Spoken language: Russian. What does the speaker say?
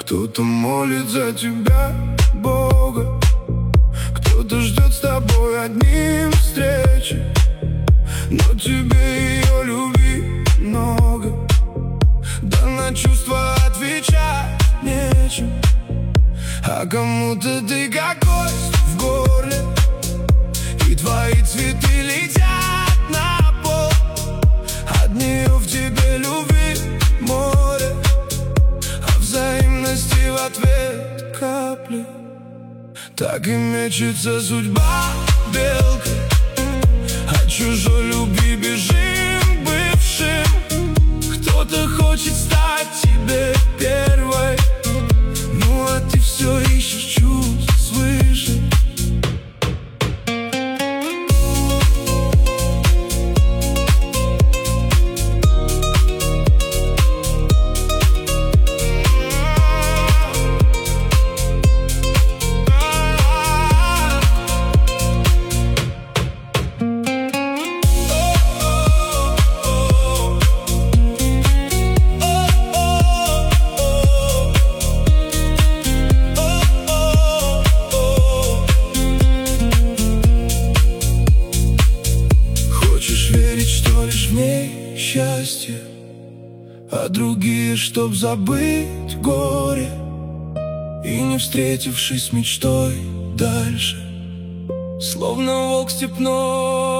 Кто-то молит за тебя Бога, кто-то ждет с тобой одним встречи, но тебе ее любви много, да на чувства отвечать нечем. А кому-то ты как гость в горле, и твои цветы летят на пол. От нее в тебе любви море, а взаимности в ответ капли. Так и мечется судьба белкой, от чужой любви бежим бывшим. Кто-то хочет стать тебе первой, ну а ты все ищешь чувств свыше. Что лишь в ней счастье, а другие, чтоб забыть горе, и не встретившись с мечтой дальше, словно волк степной